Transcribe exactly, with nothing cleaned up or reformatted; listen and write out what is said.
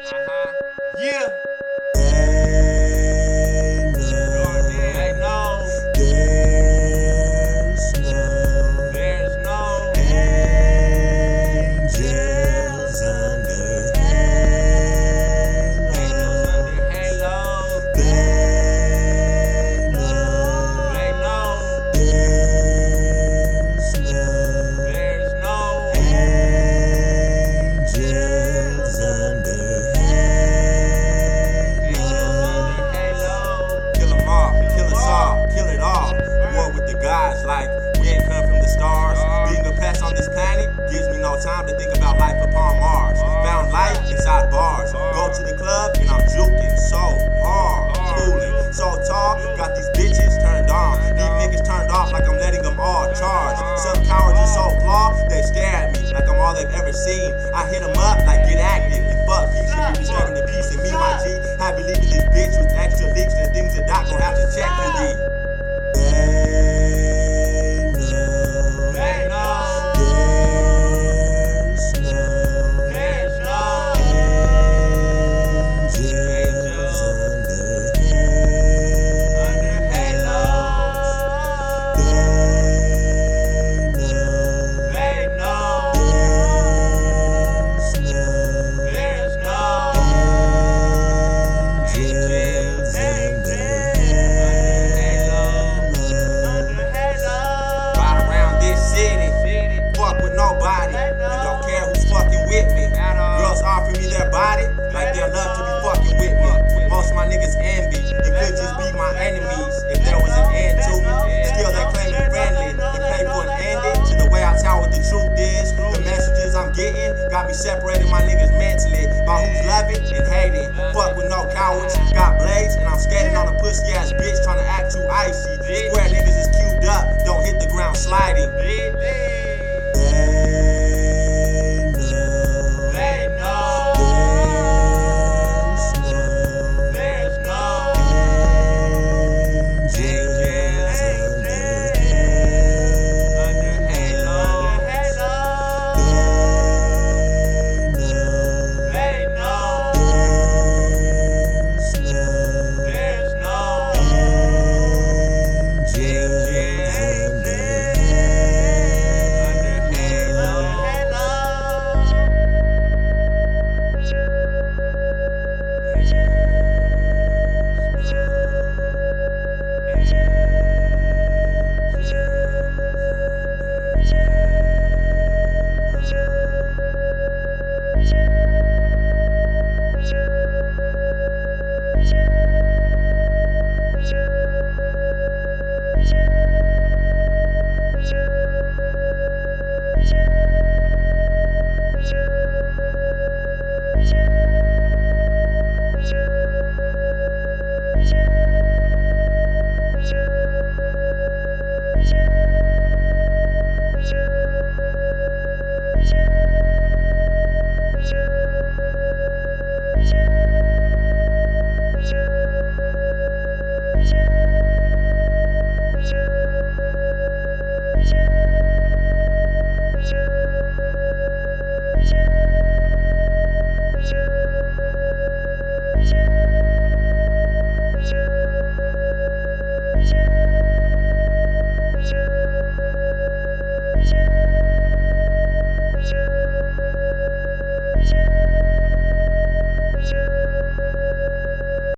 Uh-huh. Yeah. They know. They know. There's no. There's no Angels under halo. angels under halo. They know. They know. There's no. There's no Angels under angels under halo. halo. Kill 'em all, kill us all, kill it all. War with the gods like we ain't come from the stars. Being a pest on this planet gives me no time to think about life upon Mars. Found life inside bars. Go to the club and I'm juking so hard. Cooling, so tall, got these bitches turned on. These niggas turned off like I'm letting them all charge. Some cowards are so flawed, they stare at me like I'm all they've ever seen. I hit them up like get active and fuck peace. If you're disturbing the peace of me, my G, have you leaving this bitch with extra leaks and things that Doc gon' have to check for me. They know. There's no. There's no Angels under under halo. They They know. know. There's no. There's no Angels under under halo. Ride around this city, City. fuck with nobody, and don't care who's fucking with me. At all. Girls offer me their body like they love to be fucking with me. Most of my niggas envy, it could just be my enemies. If there was an end to me, still they claim me friendly. They play for an ending to the way I tell what the truth is. The messages I'm getting got me separating my niggas mentally by who's loving and hating. Fuck with no cowards, got blades, and I'm skating on a pussy ass bitch trying to act too icy. Square niggas is cubed up, don't hit the ground sliding. They know. There's no angels under halo. They know. There's no under halo.